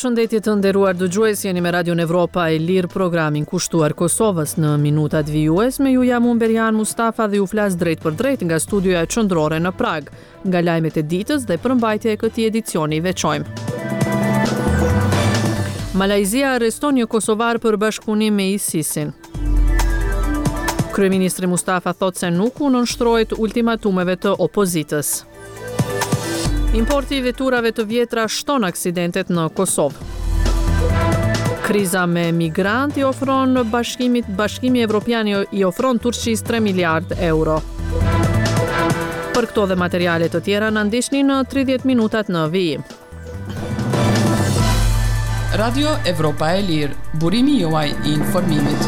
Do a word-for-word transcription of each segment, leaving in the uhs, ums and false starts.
Përshëndetje të nderuar dëgjues, jeni me Radio Evropa e Lirë, programin kushtuar Kosovës në minutat vijues. Me ju jam unë Berian Mustafa dhe ju flas drejt për drejt nga studioja qendrore në Prag. Nga lajmet e ditës dhe përmbajtja e këtij edicioni veçojmë. Malajzia arreston një kosovar për bashkëpunim me ISIS-in. Kryeministri Mustafa thot se nuk u nënshtrohet ultimatumeve të opozitës. Importi i veturave të vjetra shton aksidentet në Kosovë. Kriza me migrant i ofron bashkimit, bashkimi evropian i ofron Turqisë tre miliard euro. Për këto dhe materiale të tjera na ndiqni në tridhjetë minutat në vijim. Radio Evropa e Lirë, burimi juaj i informimit.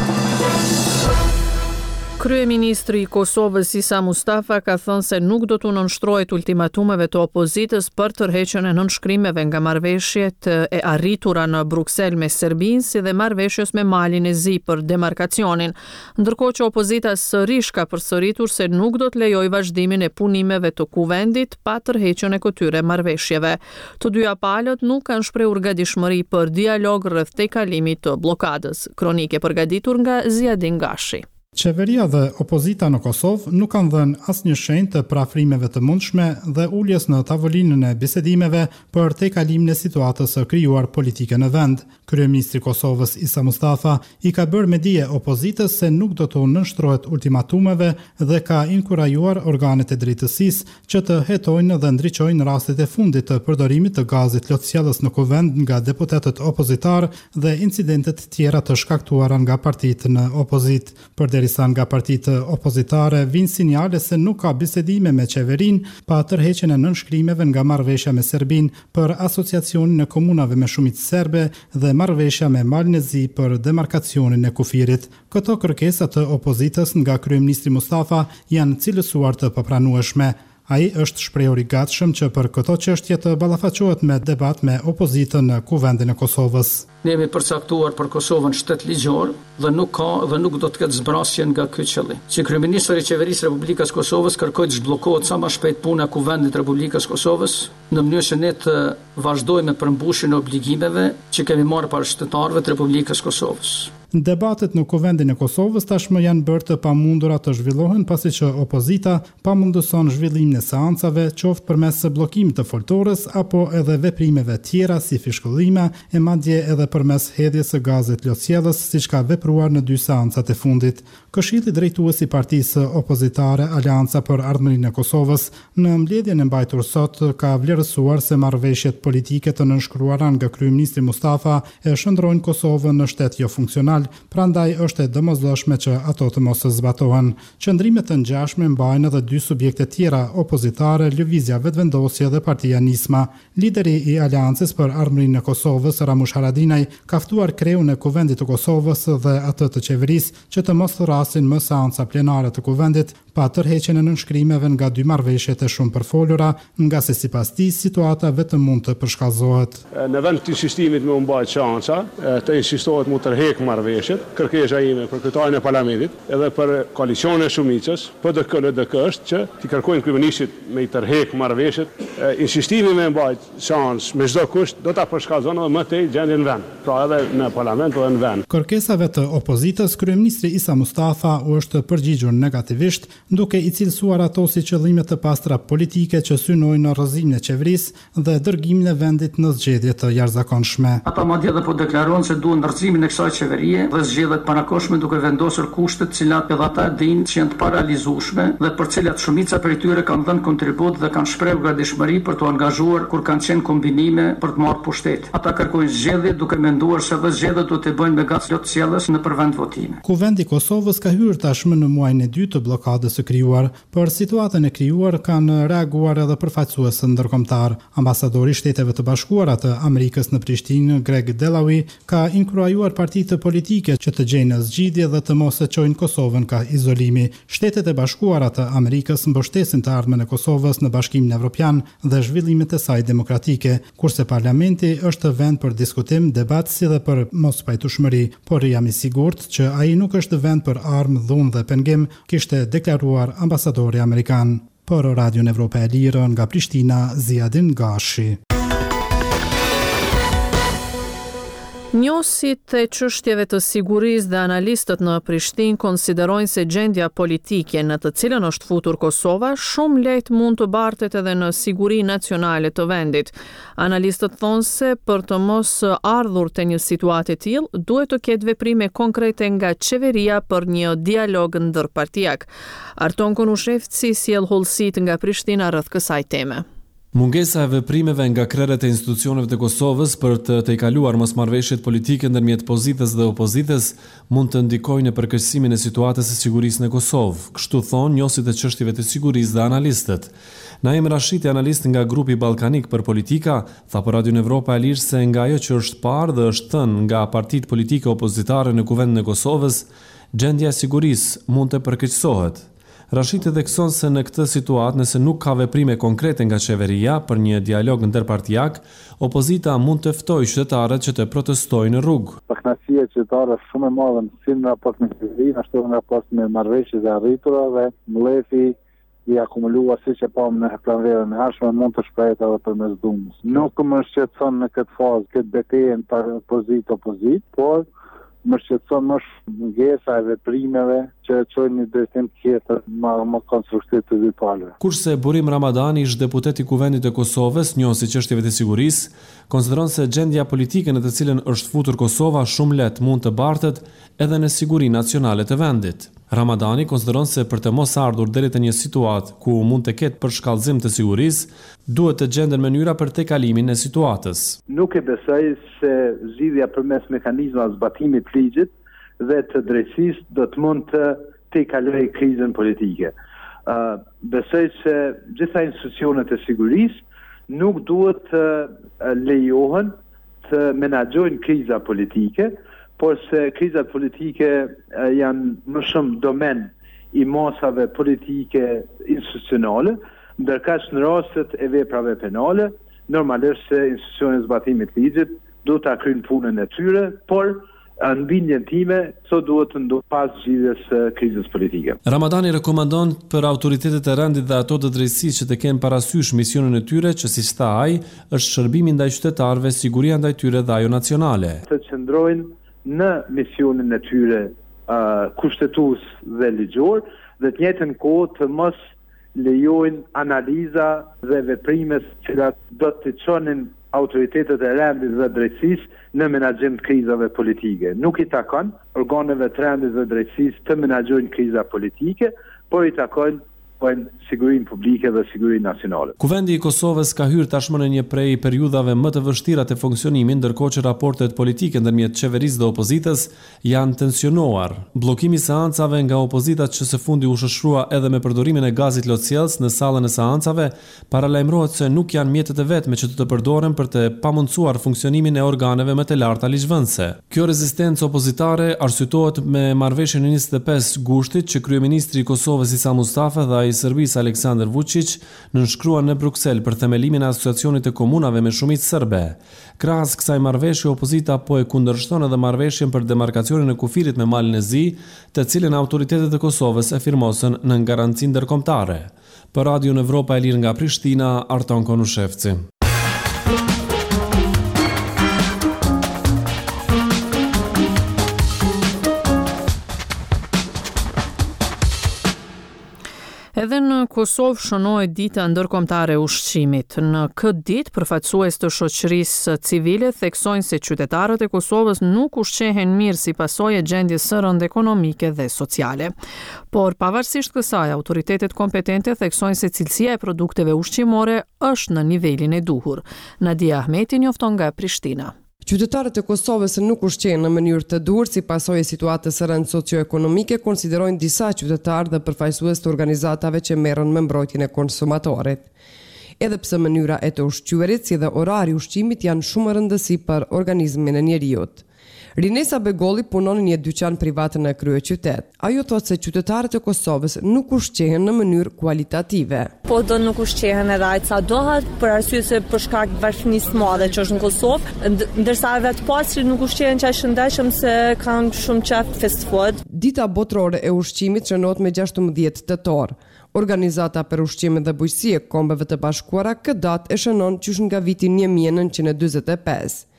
Kryeministri i Kosovës Isa Mustafa ka thënë se nuk do të nënshtrohet ultimatumeve të opozitës për tërheqjen e nënshkrimeve nga marrëveshjet e arritura në Bruksel me Serbinë, si dhe marrëveshjes me Malin e Zi për demarkacionin, ndërkohë që opozita sërish ka përsëritur se nuk do të lejojë vazhdimin e punimeve të kuvendit pa tërheqjen e këtyre marrëveshjeve. Të dyja palët nuk kanë shprehur gatishmëri për dialog rreth tejkalimit të bllokadës. Kronike përgatitur nga Ziadin Gashi. Qeveria dhe opozita në Kosovë nuk kanë dhënë asnjë shenjë të parafrimeve të mundshme dhe uljes në tavolinën e bisedimeve për tejkalimin e situatës së krijuar politike në vend. Kryeministri i Kosovës Isa Mustafa i ka bërë me dije opozitës se nuk do të nënshtrohet ultimatumeve dhe ka inkurajuar organet e drejtësisë që të hetojnë dhe ndriçojnë rastet e fundit të përdorimit të gazit lotësjellës në kuvend nga deputetët opozitar dhe incidentet tjera të shkaktuara nga partitë në opozitë. Përderisa nga partitë opozitare vijnë sinjale se nuk ka bisedime me qeverinë pa tërheqjen e nënshkrimeve nga marrëveshja me Serbinë për asociacionin e komunave me shumicë serbe dhe marrëveshja me Malin e Zi për demarkacionin e kufirit. Këto kërkesa të opozitës nga kryeministri Mustafa janë cilësuar të papranueshme. Ai është shprehur i gatshëm që për këto çështje të ballafaqohet me debat me opozitën në Kuvendin e Kosovës. Ne jemi përcaktuar për Kosovën shtet ligjor dhe nuk ka dhe nuk do të ketë zbrasje nga ky qëllim. Si kryeministri i qeverisë Republikës Kosovës kërkoj të zhbllokohet sa më shpejt puna e Kuvendit Republikës Kosovës në mënyrë që ne të vazhdojmë me përmbushjen e obligimeve që kemi marrë para shtetarëve të Republikës Kosovës. Debatet në Kuvendin e Kosovës tashmë janë bërë të pamundura të zhvillohen pasi që opozita pamundëson zhvillimin e seancave, qoftë përmes bllokimit të foltorës apo edhe veprimeve tjera si fishkullime e madje edhe përmes hedhjes së gazit lotësjellës, siç ka vepruar në dy seancat e fundit. Këshilli drejtues i partisë opozitare Aleanca për Ardhmërinë e Kosovës në mbledhjen e mbajtur sot ka vlerësuar se marrëveshjet politike të nënshkruara nga kryeministri Mustafa e shndrojnë Kosovën në shtet jo funksional. Prandaj është e domosdoshme që ato të mos zbatohen. Qëndrimet të ngjashme mbajnë edhe dy subjekte tjera opozitare, Lëvizja Vetvendosje dhe Partia Nisma. Lideri i Aleancës për Ardhmërinë e Kosovës, Ramush Haradinaj, ka ftuar kreun e Kuvendit të Kosovës dhe atë të qeverisë që të mos thrasin më seanca plenare të Kuvendit pa tërheqjen e nënshkrimeve nga dy marrëveshjet e shumë përfolura, nga se sipas tij situata vetëm mund të përshkallëzohet. Në vend të insistimit me u mbajtë seanca, të insistohet mu tërheq marrëveshjet, kërkesa ime për kryetarin e parlamentit edhe për koalicionin e shumicës, P D K L D K është që t'i kërkojnë kryeministit me i tërheq marrëveshjet. Insistimi me mbajtë seancë me çdo kusht do ta përshkallëzon edhe më tej gjendjen në vend, pra edhe në parlament edhe në vend. Kërkesave të opozitës, kryeministri Isa Mustafa u është përgjigjur negativisht, duke i cilësuar ato si qëllime të pastra politike që synojnë në rrëzimin e qeverisë dhe dërgimin e vendit në zgjedhje të jashtëzakonshme. Ata madje edhe po deklarojnë se duan ndërcimin e kësaj qeverie dhe zgjedhjet parakohshme duke vendosur kushtet të cilat edhe ata dinë që janë të paralizueshme dhe për cilat shumica prej tyre kanë dhënë kontribut dhe kanë shprehur gatishmëri për të angazhuar kur kanë qenë kombinime për të marrë pushtet. Ata kërkojnë zgjedhje duke menduar se edhe zgjedhjet do të bëjnë me gaz lotësjellës në përvend votime. Kuvendi i Kosovës ka hyrë tashmë në muajin e dytë të bllokadës së krijuar. Për situatën e krijuar kanë reaguar edhe përfaqësuesë ndërkombëtar. Ambasadori i Shteteve të Bashkuara të Amerikës në Prishtinë, Greg Delawy, ka inkurajuar partitë politike që të gjejnë zgjidhje dhe të mos e çojnë Kosovën ka izolimi. Shtetet e Bashkuara të Amerikës mbështesin të ardhmen e Kosovës në Bashkimin Evropian dhe zhvillimet e saj demokratike, kurse parlamenti është vend për diskutim, debat si dhe për mospajtueshmëri, por jam i sigurt që ai nuk është vend për armë, dhunë dhe pengim, kishte deklaruar ambasadori amerikan. Për Radio Evropa e Lirë nga Prishtina, Ziadin Gashi. Njohësit e çështjeve të sigurisë dhe analistët në Prishtinë konsiderojnë se gjendja politike në të cilën është futur Kosova shumë lehtë mund të bartet edhe në siguri nacionale të vendit. Analistët thonë se për të mos ardhur te një situatë e tillë, duhet të ketë veprime konkrete nga qeveria për një dialog ndërpartijak. Arton Konushevci sjell hollësitë nga Prishtina rreth kësaj teme. Mungesa e veprimeve nga krerët e institucioneve të Kosovës për të tejkaluar mosmarrëveshjet politike ndërmjet pozitës dhe opozitës mund të ndikojë në përkeqësimin e situatës së sigurisë në Kosovë, kështu thonë njohësit e çështjeve të sigurisë dhe analistët. Naim Rashiti, analist nga grupi ballkanik për politika, tha për Radio Evropa e Lirë se nga ajo që është parë dhe është thënë nga partitë politike opozitare në kuvendin e Kosovës, gjendja e sigurisë mund të përkeqësohet. Rashid thekson se në këtë situatë, nëse nuk ka veprime konkrete nga qeveria për një dialog ndërpartijak, opozita mund të ftojë qytetarët që të protestojnë në rrugë. Paknasia e qytetarëve shumë e madhe si në raport me qeverinë, ashtu në raport me marrëveshjet e arritura dhe mlefi i akumuluar siç e pam në planverën e hershme mund të shprehet edhe përmes dhunës. Nuk më shqetëson në këtë fazë këtë betejën për opozit opozit, por më shqetëson më mungesa e veprimeve që çojnë një drejtim tjetër më më konstruktiv të dy palëve. Kurse Burim Ramadani, ish deputet i Kuvendit të Kosovës, njohës i çështjeve të sigurisë, konsideron se gjendja politike në të cilën është futur Kosova shumë lehtë mund të bartet edhe në sigurinë nacionale të vendit. Ramadani konsideron se për të mos ardhur deri te një situatë ku mund të ketë përshkallëzim të sigurisë, duhet të gjenden mënyra për tejkalimin e situatës. Nuk e besoj se zgjidhja përmes mekanizmave zbatimit të ligjit dhe të drejtësisë do të mund të tejkalojë krizën politike. Uh, besoj se gjitha institucionet e sigurisë nuk duhet të uh, lejohen të menaxhojnë kriza politike, por se krizat politike uh, janë më shumë domen i masave politike institucionale, ndërkaq në rastet e veprave penale, normalisht se institucionet e zbatimit të ligjit duhet ta kryejnë punën e tyre, por në bindjen time, so duhet të ndodhë pas zgjidhjes së krizës politike. Ramadani rekomandon për autoritetet e rendit dhe ato të drejtësisë që të kenë parasysh misionin e tyre, që siç tha ai, është shërbimi ndaj qytetarëve, siguria ndaj tyre dhe ajo nacionale. Të qëndrojnë në misionin e tyre uh, kushtetues dhe ligjor, dhe të njëjtën kohë të mos lejojnë analiza dhe veprime që do të çonin autoritetet e rendit dhe drejtësisë në menaxhim të krizave politike. Nuk i takon organeve të rendit dhe drejtësisë të menaxhojnë kriza politike, por i takon sigurinë publike dhe sigurinë nacionale. Kuvendi i Kosovës ka hyrë tashmë në një prej periudhave më të vështira të funksionimit, ndërkohë që raportet politike ndërmjet qeverisë dhe opozitës janë tensionuar. Bllokimi i seancave nga opozita që së fundi u shoshrua edhe me përdorimin e gazit lotësjellës në sallën e seancave, paralajmërohet se nuk janë mjetet e vetme që të të përdoren për të pamundsuar funksionimin e organeve më të larta ligjvënëse. Kjo rezistencë opozitare arsyetohet me marrëveshjen e njëzet e pesë gushtit që kryeministri i Kosovës Isa Mustafa dhe ai i Serbisë Aleksandar Vučić nënshkruan në Bruksel për themelimin e asociacionit të komunave me shumicë serbe. Krahas kësaj marrëveshje, opozita po e kundërshton edhe marrëveshjen për demarkacionin e kufirit me Malin e Zi, të cilën autoritetet e Kosovës e firmosën në garanci ndërkombëtare. Për Radio Evropa e Lirë nga Prishtina, Arton Konushevci. Edhe në Kosovë shënohet dita ndërkombëtare e ushqimit. Në këtë ditë, përfaqësues të shoqërisë civile theksojnë se qytetarët e Kosovës nuk ushqehen mirë si pasojë e gjendjes së rëndë ekonomike dhe sociale. Por pavarësisht kësaj, autoritetet kompetente theksojnë se cilësia e produkteve ushqimore është në nivelin e duhur. Nadia Ahmeti njofton nga Prishtina. Qytetarët e Kosovës nuk ushqehen në mënyrë të duhur si pasojë e situatës së rëndë socio-ekonomike, konsiderojnë disa qytetarë dhe përfaqësues të organizatave që merren me mbrojtjen e konsumatorit. Edhe pse mënyra e të ushqyerit si dhe orari i ushqimit janë shumë rëndësi për organizmin e njerëzit. Rinesa Begolli punon në një dyqan privat në kryeqytet. Ajo thotë se qytetarët e Kosovës nuk ushqehen në mënyrë kualitative. Po do nuk ushqehen edhe aq sa dohet, për arsye se për shkak të varfënisë së madhe që është në Kosovë, ndërsa edhe të pastrit nuk ushqehen që shëndetshëm se kanë shumë qef fast food. Dita botërore e ushqimit shënohet me gjashtëmbëdhjetë tetor. Organizata për ushqimin dhe bujqësi e Kombeve të Bashkuara këtë datë e shënon qysh nga viti një mijë e nëntëqind e dyzet e pesë.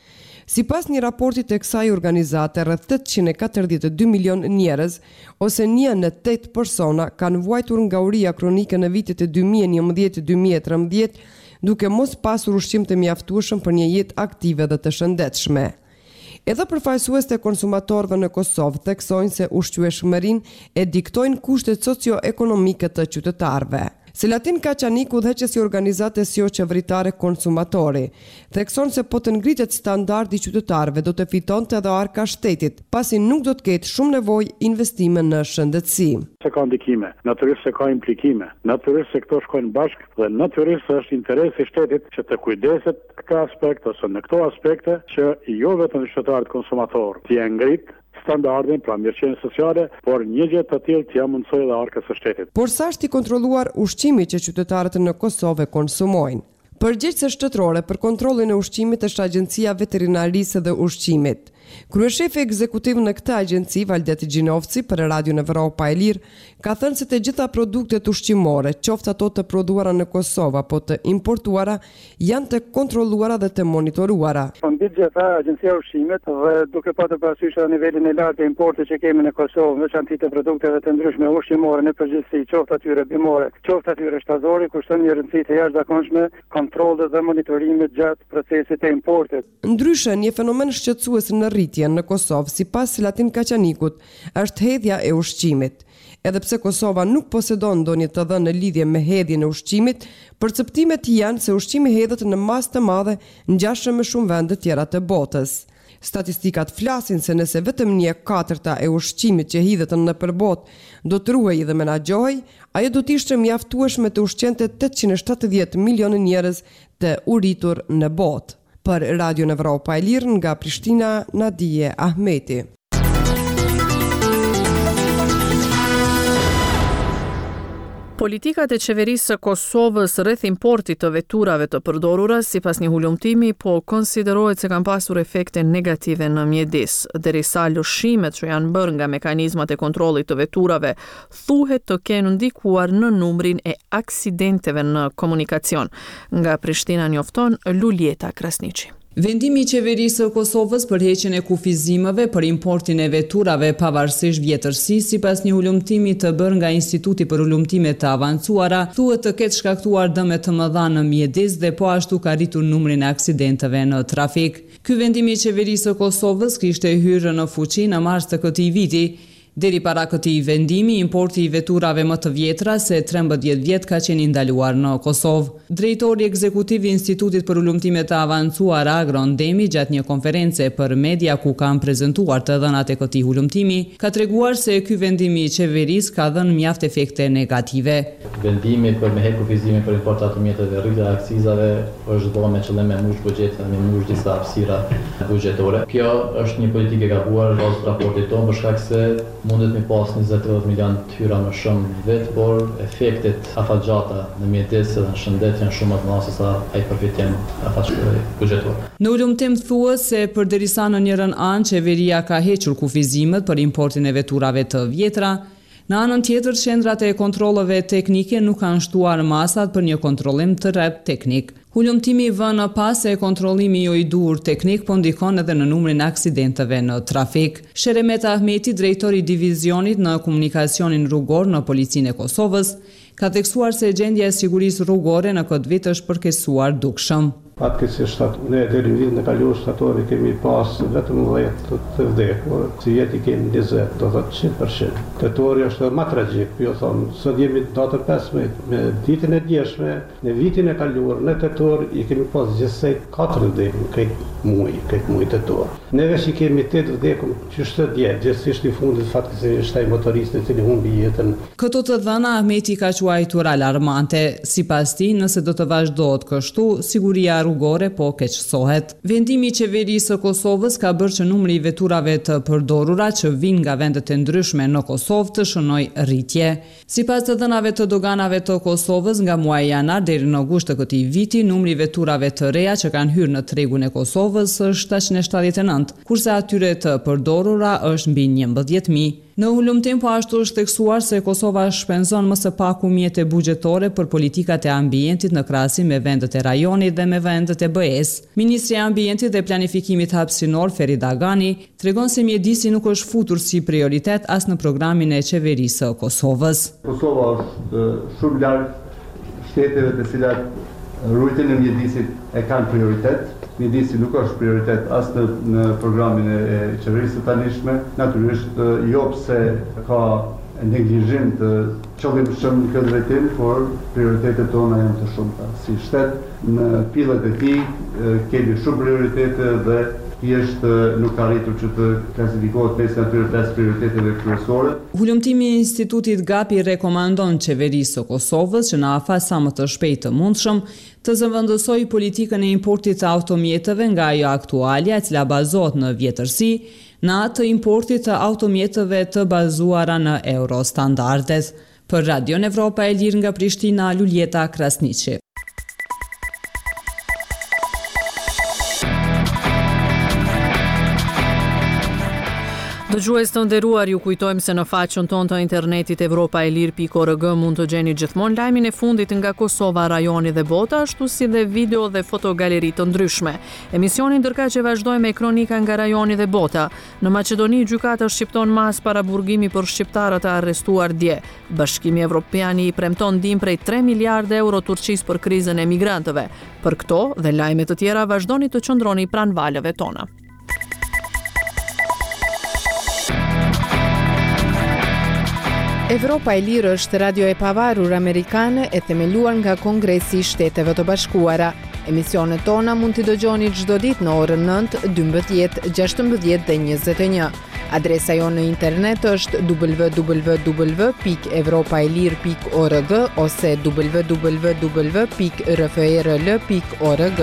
Sipas një raporti të kësaj organizate, rreth tetëqind e katërdhjetë e dy milion njerëz ose një në tetë persona kanë vuajtur nga uria kronike në vitet e dy mijë e njëmbëdhjetë e dy mijë e trembëdhjetë, duke mos pasur ushqim të mjaftueshëm për një jetë aktive dhe të shëndetshme. Edhe përfaqësues të konsumatorëve në Kosovë theksojnë se ushqyeshmërinë e diktojnë kushtet socio-ekonomike të qytetarëve. Selatin Kaçaniku, udhëheqësi i organizatës jo qeveritare Konsumatori, thekson se po të ngritet standardi i qytetarëve do të fitonte edhe arka shtetit, pasi nuk do të ketë shumë nevojë investime në shëndetësi. Se ka ndikime, natyrisht se ka implikime, natyrisht se këto shkojnë bashkë dhe natyrisht se është interesi i shtetit që të kujdeset këto aspekte ose në këto aspekte që jo vetëm qytetarët konsumatorë të jenë ngrit standardin pra mirëqenie sociale, por një gjë të tillë t'ia mundsoj edhe arkës së shtetit. Por sa është i kontrolluar ushqimi që qytetarët në Kosovë konsumojnë? Përgjegjëse shtetërore për kontrollin e ushqimit është Agjencia Veterinarisë dhe Ushqimit. Kryeshefi ekzekutiv në këtë agjenci, Valdet Gjinovci, për Radion Evropa e Lirë, ka thënë se të gjitha produktet ushqimore, qoftë ato të prodhuara në Kosovë apo të importuara, janë të kontrolluara dhe të monitoruara. Mbi gjitha, Agjencia e Ushqimit dhe duke patur parasysh nivelin e lartë të importit që kemi në Kosovë, veçanërisht të produkteve të ndryshme ushqimore në përgjithësi, qoftë atyre bimore, qoftë atyre shtazore, kushton një rëndësi të jashtëzakonshme kontrollit dhe monitorimit gjatë procesit të importit. Ndryshe, një fenomen shqetësues në rritje në Kosovë, sipas Selatin Kaçanikut, është hedhja e ushqimit. Edhe pse Kosova nuk posedon ndonjë të dhënë në lidhje me hedhjen e ushqimit, perceptimet janë se ushqimi hedhet në masë të madhe ngjashëm me shumë vende tjera të botës. Statistikat flasin se nëse vetëm një e katërta e ushqimit që hidhet nëpër botë do të ruhej dhe menaxhohej, ajo do të ishte mjaftueshme të ushqente tetëqind e shtatëdhjetë milionë njerëz të uritur në botë. Për Radion Evropa e Lirë nga Prishtina, Nadije Ahmeti. Politikat e qeverisë së Kosovës rreth importit të veturave të përdorura, sipas një hulumtimi, po konsiderohet se kanë pasur efekte negative në mjedis, derisa lëshimet që janë bërë nga mekanizmat e kontrollit të veturave thuhet të kenë ndikuar në numrin e aksidenteve në komunikacion. Nga Prishtina njofton Luljeta Krasniqi. Vendimi i qeverisë së Kosovës për heqjen e kufizimeve për importin e veturave pavarësisht vjetërsisë, sipas një hulumtimi të bërë nga Instituti për Hulumtime të Avancuara, thuhet të ketë shkaktuar dëme të mëdha në mjedis dhe po ashtu ka rritur numrin e aksidenteve në trafik. Ky vendim i qeverisë së Kosovës kishte hyrë në fuqi në mars të këtij viti. Deri para këtij vendimi, importi i veturave më të vjetra se trembëdhjetë vjet ka qenë ndaluar në Kosovë. Drejtori ekzekutiv i Institutit për Hulumtime të Avancuara, Agron Demi, gjatë një konference për media ku kanë prezantuar të dhënat e këtij hulumtimi, ka treguar se ky vendim i qeverisë ka dhënë mjaft efekte negative. Vendimi për me heq kufizimin për importat të mjeteve dhe rritja e akcizave është bërë me qëllim me mbush buxhetin, me mbush disa hapësira buxhetore. Kjo është një politikë e gabuar pas raportit tonë për shkak se mundet me pas njëzet e tridhjetë milion të hyra më shumë vetë, por efektet afatgjata në mjedis dhe në shëndet janë shumë më të mëdha se sa ai përfitim afatshkëri buxhetor. Në hulumtim thuhet se përderisa në njërin anë qeveria ka hequr kufizimet për importin e veturave të vjetra, në anën tjetër qendrat e kontrolleve teknike nuk kanë shtuar masat për një kontrollim të rreth teknik. Hulumtimi vën pas se kontrollimi jo i dur teknik po ndikon edhe në numrin e aksidenteve në trafik. Sheremet Ahmeti, drejtori i divizionit në komunikacionin rrugor në Policinë e Kosovës, ka theksuar se gjendja e sigurisë rrugore në këtë vit është përkeqësuar dukshëm. Fatkeqësisht ne deri në vitin e kaluar shtatori kemi pas vetëm dhjetë të vdekur, si jeti kemi njëzet, do thotë qind përqind. Tetori është më tragjik, jo them, sot jemi datën pesëmbëdhjetë, me ditën e djeshme, në vitin e kaluar në tetor i kemi pas gjithsej katër vdekur këtë muaj, këtë muaj tetor. Neve që kemi tetë vdekur, çështë dje, gjithsesi në fundit fatkeqësisht ai motoristi i cili humbi jetën. Këto të dhëna Ahmeti ka quajtur alarmante. Sipas tij, nëse do të vazhdohet kështu, siguria rrugore po keqësohet. Vendimi i qeverisë së Kosovës ka bërë që numri i veturave të përdorura që vijnë nga vendet e ndryshme në Kosovë të shënojë rritje. Sipas të dhënave të doganave të Kosovës, nga muaji janar deri në gusht të këtij viti, numri i veturave të reja që kanë hyrë në tregun e Kosovës është tetëqind e shtatëdhjetë e nëntë, kurse atyre të përdorura është mbi njëmbëdhjetë mijë. Në ulumtim po ashtu është theksuar se Kosova shpenzon më së paku mjete buxhetore për politikat e ambientit në krahasim me vendet e rajonit dhe me vendet e B E-s. Ministri i Ambientit dhe Planifikimit hapësinor Ferit Agani tregon se mjedisi nuk është futur si prioritet as në programin e qeverisë së Kosovës. Kosova është shumë larg shteteve të cilat rujtjen e mjedisit e kanë prioritet. Mjedisi nuk është prioritet as në, në programin e qeverisë të tanishme. Natyrisht jo pse ka neglizhim të qëllimshëm në këtë drejtim, por prioritetet tona janë të shumta. Si shtet, në pillet e tij kemi shumë prioritete dhe thjesht nuk ka arritur që të klasifikohet pjesë atyre pesë prioriteteve kryesore. Hulumtimi i Institutit Gapi rekomandon qeverisë së Kosovës që në afas sa më të shpejtë të mundshëm të zëvendësojë politikën e importit të automjeteve nga ajo aktualja, e cila bazohet në vjetërsi, në atë të importit të automjeteve të bazuara në eurostandardet. Për Radion Evropa e Lirë nga Prishtina, Luljeta Krasniqi. Dëgjues të nderuar, ju kujtojmë se në faqen tonë të internetit evropa e lirë pikë org mund të gjeni gjithmonë lajmin e fundit nga Kosova, rajoni dhe bota, ashtu si dhe video dhe fotogaleri të ndryshme. Emisionin ndërka që vazhdoj me kronika nga rajoni dhe bota. Në Maqedoni, gjykata shqipton mas para burgimi për shqiptarët e arrestuar dje. Bashkimi Evropian i premton ndihmë prej tre miliardë euro Turqisë për krizën e migrantëve. Për këto dhe lajme të tjera vazhdoni të qëndroni pranë valëve tona. Evropa e Lirë është radio e pavarur amerikane e themeluar nga Kongresi i Shteteve të Bashkuara. Emisionet tona mund t'i dëgjoni çdo ditë në orën nëntë, dymbëdhjetë, gjashtëmbëdhjetë dhe njëzet e një. Adresa jonë në internet është w w w pikë evropaelir pikë org ose w w w pikë r f e r l pikë org.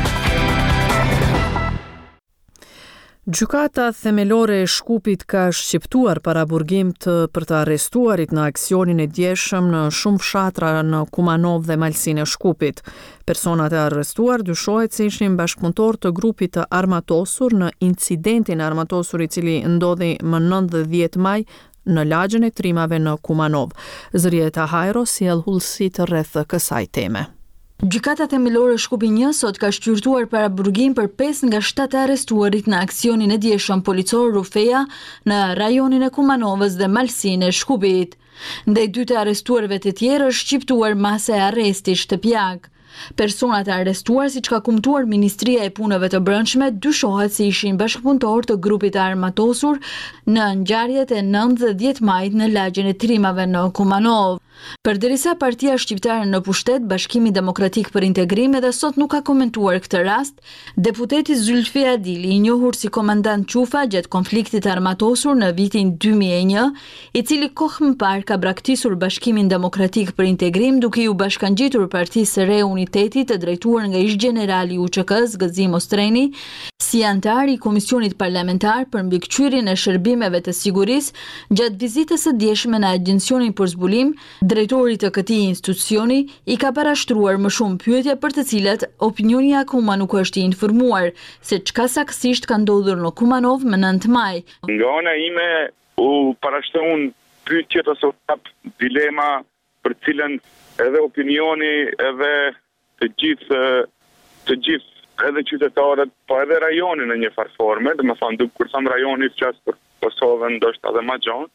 Gjykata themelore e Shkupit ka shqiptuar paraburgim të për të arrestuarit në aksionin e djeshëm në shumë fshatra në Kumanov dhe malsinë e Shkupit. Personat e arrestuar dyshohet se ishin bashkëpunëtor të grupit të armatosur në incidentin armatosur i cili ndodhi më nëntëdhjetë maj në lagjën e trimave në Kumanov. Zërieta Hajro sjell hullësi të rreth kësaj teme. Gjykata themelore Shkupi një sot ka shqyrtuar paraburgim për pesë nga shtatë arrestuarit në aksionin e djeshëm policor Rufeja në rajonin e Kumanovës dhe malsinë e Shkupit. Ndaj dy të arrestuarve të tjerë është shqiptuar mase e arresti shtëpiak. Personat e arrestuar, siç ka kumtuar Ministria e Punëve të Brendshme, dyshohet se ishin bashkëpunëtor të grupit të armatosur në ngjarjet e nëntëdhjetë majit në lagjën e trimave në Kumanov. Përderisa partia shqiptare në pushtet, Bashkimi Demokratik për Integrim edhe sot nuk ka komentuar këtë rast, deputeti Zylfi Adili, i njohur si komandant Qufa gjatë konfliktit armatosur në vitin dy mijë e një, i cili kohë më parë ka braktisur Bashkimin Demokratik për Integrim duke ju bashkangjitur Partisë së Re Uniteti të drejtuar nga ish generali i U Q K-s Gëzim Ostreni, si antar i Komisionit Parlamentar për mbikëqyrjen e shërbimeve të sigurisë gjatë vizitës së djeshme në Agjencionin për Zbulim. Drejtori të këtij institucioni i ka parashtruar më shumë pyetje për të cilat opinioni akoma nuk është i informuar se çka saktësisht ka ndodhur në Kumanov më nëntë maj. Nga ana ime u parashtruan pyetjet ose dilema për cilën edhe opinioni edhe të gjithë të gjithë edhe qytetarët, po edhe rajoni në një farë forme, domethënë kur tham rajoni flas për Kosovën, ndoshta edhe më gjatë.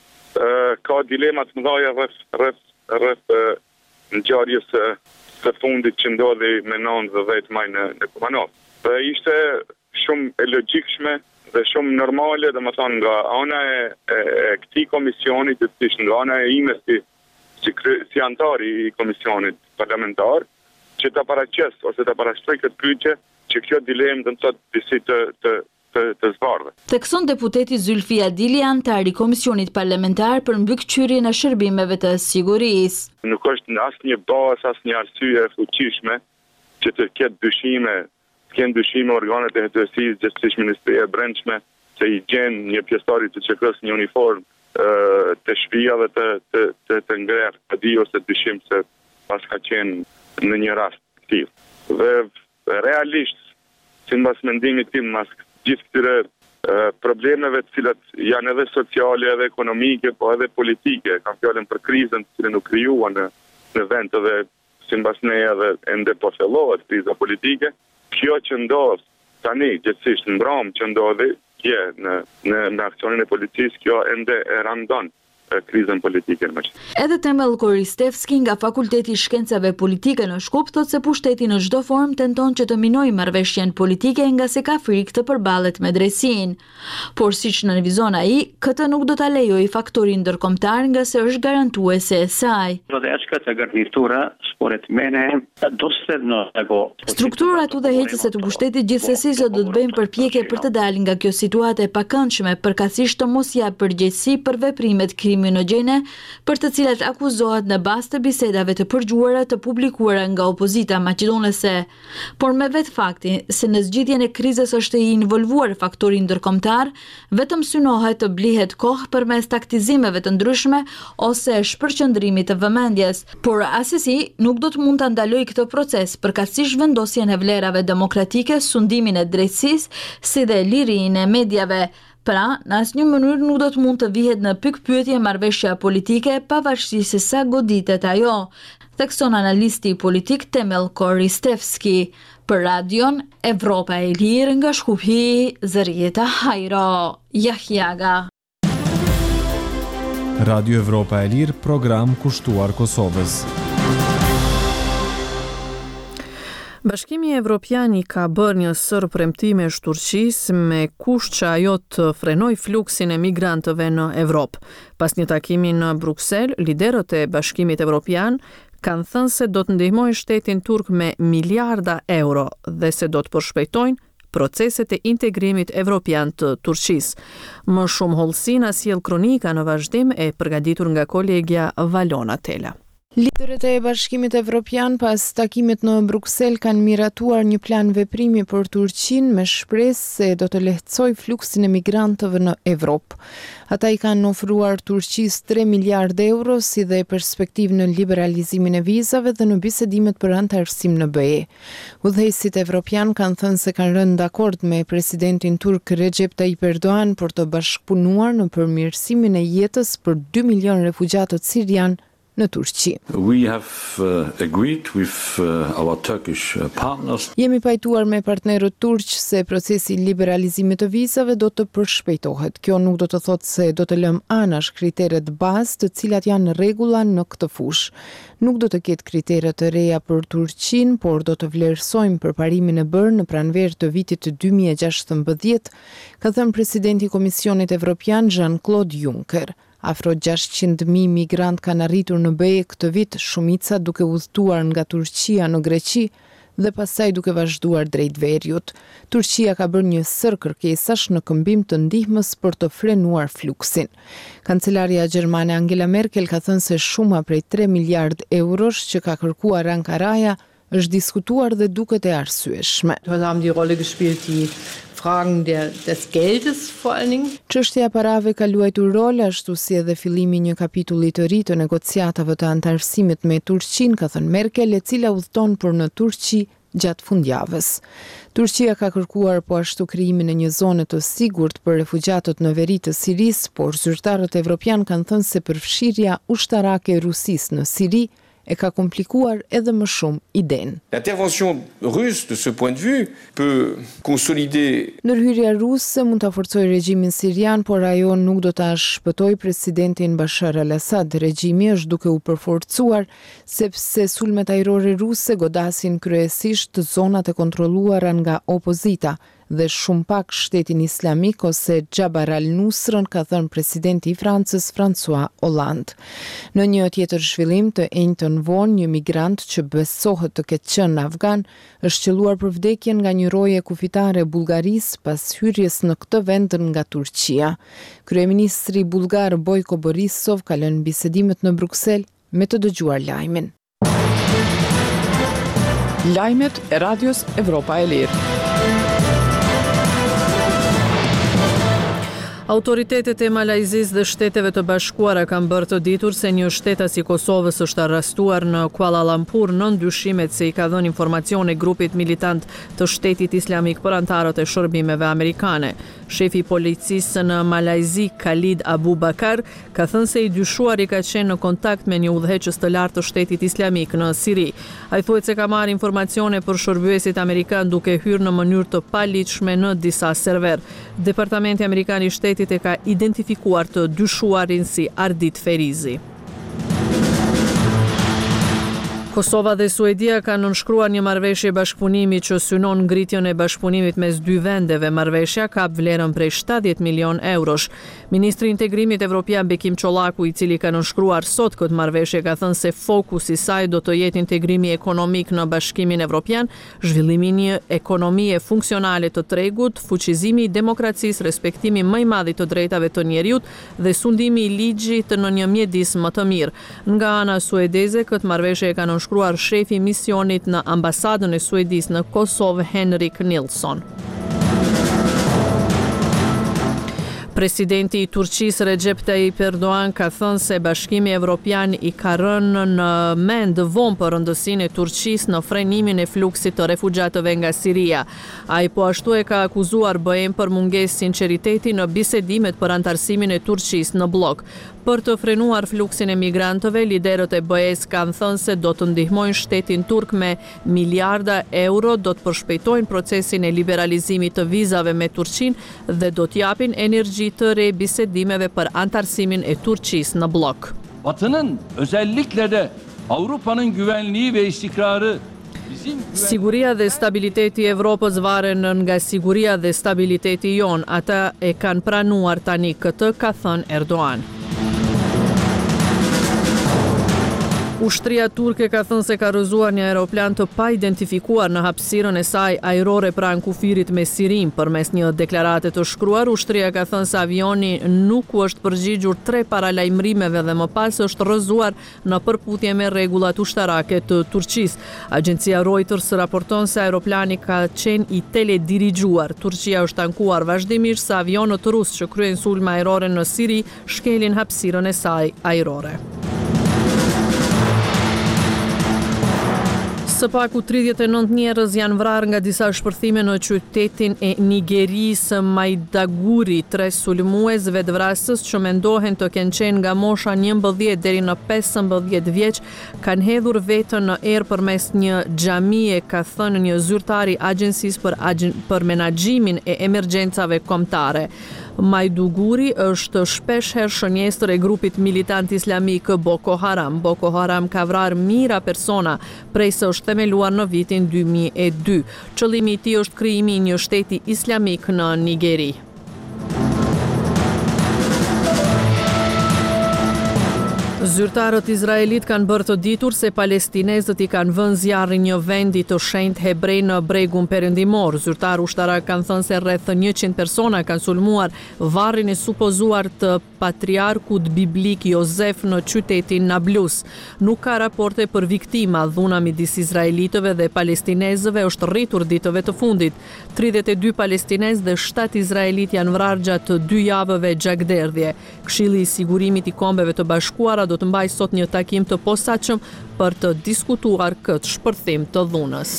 Ka dilemat më dhaja rreth rreth rreth ngjarjes së së fundit që ndodhi me nëntëdhjetë maj në, në Kumanov. Dhe ishte shumë e logjikshme dhe shumë normale, domethënë nga ana e, e, e këtij komisioni, të cilës nga ana e ime si si, si antar i komisionit parlamentar, që ta paraqes ose ta parashtroj këtë pyetje që kjo dilemë do të thotë disi të të të, të zbardhë. Thekson deputeti Zylfi Adili, antar i Komisionit Parlamentar për mbikëqyrjen e shërbimeve të sigurisë. Nuk është asnjë bazë, asnjë arsye e fuqishme që të ketë dyshime, të kenë dyshime organet e hetuesisë, gjithsesi Ministria e Brendshme, se i gjen një pjesëtar të Q K-s një uniform të shtëpiave të të të, të ngrehtë, pa di ose dyshim se pas ka qenë në një rast të tillë. Dhe realisht, sipas mendimit tim, mas gjithë këtyre problemeve të cilat janë edhe sociale, edhe ekonomike, po edhe politike. Kam fjalën për krizën të cilën u krijuan në, në vend edhe si mbas ne edhe ende po fillohet kriza politike. Kjo që ndodh tani gjithsesi në Bram që ndodhi je në në, në aksionin e policisë, kjo ende e randon krizën politike në Maqedoni. Edhe Temel Koristevski nga Fakulteti i Shkencave Politike në Shkup thotë se pushteti në çdo formë tenton që të minojë marrëveshjen politike nga se ka frikë të përballet me drejtsinë. Por siç nënvizon ai, këtë nuk do ta lejojë faktori ndërkombëtar nga se është garantuese e saj. Strukturat udhëheqëse të pushtetit gjithsesi do të bëjnë përpjekje për të dalë nga kjo situatë e pakëndshme, përkatësisht të mos japë përgjegjësi për veprimet kriminogjene për të cilat akuzohet në bazë të bisedave të përgjuara të publikuara nga opozita maqedonese. Por me vetë fakti se në zgjidhjen e krizës është i involvuar faktori ndërkombëtar, vetëm synohet të blihet kohë përmes taktizimeve të ndryshme ose shpërqendrimit të vëmendjes, por asesi nuk do të mund ta ndalojë këtë proces përkatësisht vendosjen e vlerave demokratike, sundimin e drejtësisë, si dhe lirinë e mediave. Pra, në asnjë mënyrë nuk do të mund të vihet në pikpyetje marrëveshja politike pavarësisht se sa goditet ajo, thekson analisti politik Temel Koristevski. Për radion Evropa e Lirë nga Shkupi, Zërieta Hajro, Jahjaga. Radio Evropa e Lirë, program kushtuar Kosovës. Bashkimi Evropian i ka bërë një sër premtimesh Turqisë me kusht që ajo të frenoj fluksin e migrantëve në Evropë. Pas një takimi në Bruksel, liderët e Bashkimit Evropian kanë thënë se do të ndihmojnë shtetin turk me miliarda euro dhe se do të përshpejtojnë proceset e integrimit evropian të Turqisë. Më shumë hollësi na sjell kronika në vazhdim e përgatitur nga kolegja Valona Tela. Liderët e Bashkimit Evropian pas takimit në Bruksel kanë miratuar një plan veprimi për Turqinë me shpresë se do të lehtësojë fluksin e migrantëve në Evropë. Ata i kanë ofruar Turqisë tre miliardë euro si dhe perspektivë në liberalizimin e vizave dhe në bisedimet për antarësim në B E. Udhëheqësit evropian kanë thënë se kanë rënë dakord me presidentin turk Recep Tayyip Erdogan për të bashkëpunuar në përmirësimin e jetës për dy milion refugjatët sirian në Turqi. We have uh, agreed with uh, our Turkish uh, partners. Jemi pajtuar me partnerët turq se procesi i liberalizimit të vizave do të përshpejtohet. Kjo nuk do të thotë se do të lëm anash kriteret bazë të cilat janë rregulla në këtë fushë. Nuk do të ketë kritere të reja për Turqinë, por do të vlerësojmë përparimin e bërë në pranverë të vitit të dy mijë e gjashtëmbëdhjetë, ka thënë presidenti i Komisionit Evropian Jean-Claude Juncker. Afro gjashtëqind mijë migrant kanë arritur në B E këtë vit, shumica duke udhëtuar nga Turqia në Greqi dhe pastaj duke vazhduar drejt Veriut. Turqia ka bërë një sër kërkesash në këmbim të ndihmës për të frenuar fluksin. Kancelaria gjermane Angela Merkel ka thënë se shuma prej tre miliard eurosh që ka kërkuar Ankaraja është diskutuar dhe duket e arsyeshme. Fragen der, des Geldes vor allen Dingen. Çështja e parave ka luajtur rol ashtu si edhe fillimi i një kapitulli të ri të negociatave të antarësimit me Turqinë, ka thënë Merkel, e cila udhton për në Turqi gjatë fundjavës. Turqia ka kërkuar po ashtu krijimin e një zone të sigurt për refugjatët në veri të Sirisë, por zyrtarët evropian kanë thënë se përfshirja ushtarake e Rusisë në Siri e ka komplikuar edhe më shumë idenë. L'intervention russe de ce point de vue peut consolider. Ndërhyrja ruse mund ta forcojë regjimin sirian, por ajo nuk do ta shpëtojë presidentin Bashar al-Assad. Regjimi është duke u përforcuar sepse sulmet ajrore ruse godasin kryesisht zonat e kontrolluara nga opozita dhe shumë pak shtetin islamik ose Jabhat al-Nusrën, ka thënë presidenti i Francës François Hollande. Në një tjetër zhvillim të enjtën vonë, një migrant që besohet të ketë qenë afgan është qelluar për vdekjen nga një roje kufitare e Bullgarisë pas hyrjes në këtë vend nga Turqia. Kryeministri bullgar Bojko Borisov ka lënë bisedimet në Bruksel me të dëgjuar lajmin. Lajmet e Radios Evropa e Lirë. Autoritetet e Malajzisë dhe Shteteve të Bashkuara kanë bërë të ditur se një shtetas i Kosovës është arrestuar në Kuala Lumpur në ndyshimet se i ka dhënë informacione grupit militant të Shtetit Islamik për antarët e shërbimeve amerikane. Shefi i policisë në Malajzi, Khalid Abubakar, ka thënë se i dyshuari ka qenë në kontakt me një udhëheqës të lartë të Shtetit Islamik në Siri. Ai thuhet se ka marrë informacione për shërbëesit amerikan duke hyrë në mënyrë të paligjshme në disa server. Departamenti Amerikan i Shtetit e ka identifikuar të dyshuarin si Ardit Ferizi. Kosova dhe Suedia kanë nënshkruar një marrëveshje bashkëpunimi që synon ngritjen e bashkëpunimit mes dy vendeve. Marrëveshja ka vlerën prej shtatëdhjetë milion eurosh. Ministri i Integrimit Evropian Bekim Çollaku, i cili ka nënshkruar sot këtë marrëveshje, ka thënë se fokusi i saj do të jetë integrimi ekonomik në Bashkimin Evropian, zhvillimi i një ekonomie funksionale të tregut, fuqizimi i demokracisë, respektimi më i madh i të drejtave të njerëzit dhe sundimi i ligjit në një mjedis më të mirë. Nga ana suedeze, këtë marrëveshje ka shkruar shefi misionit në ambasadën e Suedisë në Kosovë, Henrik Nilsson. Presidenti i Turqisë Recep Tayyip Erdogan ka thënë se Bashkimi Evropian i ka rënë në mend vonë për rëndësinë e Turqisë në frenimin e fluksit të refugjatëve nga Siria. Ai po ashtu e ka akuzuar B E-n për mungesë sinqeriteti në bisedimet për antarësimin e Turqisë në blok. Për të frenuar fluksin e migrantëve, liderët e B E-s kanë thënë se do të ndihmojnë shtetin turk me miliarda euro, do të përshpejtojnë procesin e liberalizimit të vizave me Turqinë dhe do të japin energji të re bisedimeve për antarësimin e Turqisë në blok. Batı'nın özellikle de Avrupa'nın güvenliği ve istikrarı Siguria dhe stabiliteti i Evropës varen nga siguria dhe stabiliteti jon. Ata e kanë pranuar tani këtë, ka thënë Erdogan. Ushtria turke ka thënë se ka rrëzuar një aeroplan të pa identifikuar në hapësirën e saj ajrore pranë kufirit me Sirin. Përmes një deklarate të shkruar, ushtria ka thënë se avioni nuk u është përgjigjur tre paralajmërimeve dhe më pas është rrëzuar në përputhje me rregullat ushtarake të Turqisë. Agjencia Reuters raporton se aeroplani ka qenë i teledirigjuar. Turqia është ankuar vazhdimisht se avionët rusë që kryen sulme ajrore në Siri shkelin hapësirën e saj ajrore. Së paku tridhjetë e nëntë njerëz janë vrarë nga disa shpërthime në qytetin e Nigerisë Maiduguri. Tre sulmues vetvrasës që mendohen të kenë qenë nga mosha njëmbëdhjetë deri në pesëmbëdhjetë vjeç kanë hedhur veten në erë përmes një xhamie, ka thënë një zyrtar i Agjencisë për, për Menaxhimin e Emergjencave Kombëtare. Maiduguri është shpesh herë shënjestër e grupit militant islamik Boko Haram. Boko Haram ka vrarë mijëra persona prej se është themeluar në vitin dy mijë e dy. Qëllimi i tij është krijimi i një shteti islamik në Nigeri. Zyrtarët izraelit kanë bërë të ditur se palestinezët i kanë vënë zjarrin një vendi të shenjtë hebrej në bregun perëndimor. Zyrtarë ushtarak kanë thënë se rreth njëqind persona kanë sulmuar varrin e supozuar të patriarkut biblik Jozef në qytetin Nablus. Nuk ka raporte për viktima. Dhuna midis izraelitëve dhe palestinezëve është rritur ditëve të fundit. tridhjetë e dy palestinezë dhe shtatë izraelit janë vrarë gjatë dy javëve gjakderdhje. Këshilli i sigurimit i Kombeve të Bashkuara do të mbaj sot një takim të posaçëm për të diskutuar këtë shpërthim të dhunës.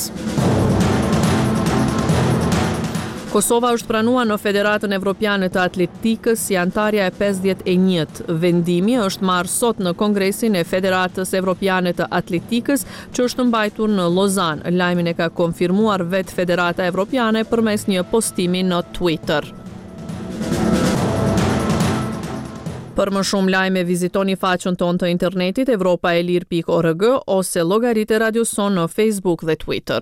Kosova është pranuar në Federatën Evropiane të Atletikës si antarja e pesëdhjetë e njëtë. Vendimi është marrë sot në Kongresin e Federatës Evropiane të Atletikës, që është mbajtur në Lozan. Lajmin e ka konfirmuar vetë Federata Evropiane përmes një postimi në Twitter. Për më shumë lajme vizitoni faqen tonë të internetit evropaelir pikë org ose llogaritë Radio Son në Facebook dhe Twitter.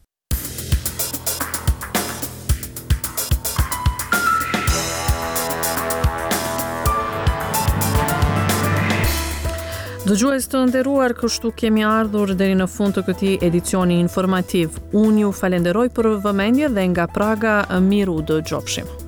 Dëgjues të nderuar, kështu kemi ardhur deri në fund të këtij edicioni informativ. Unë ju falenderoj për vëmendje dhe nga Praga miru dëgjofshim.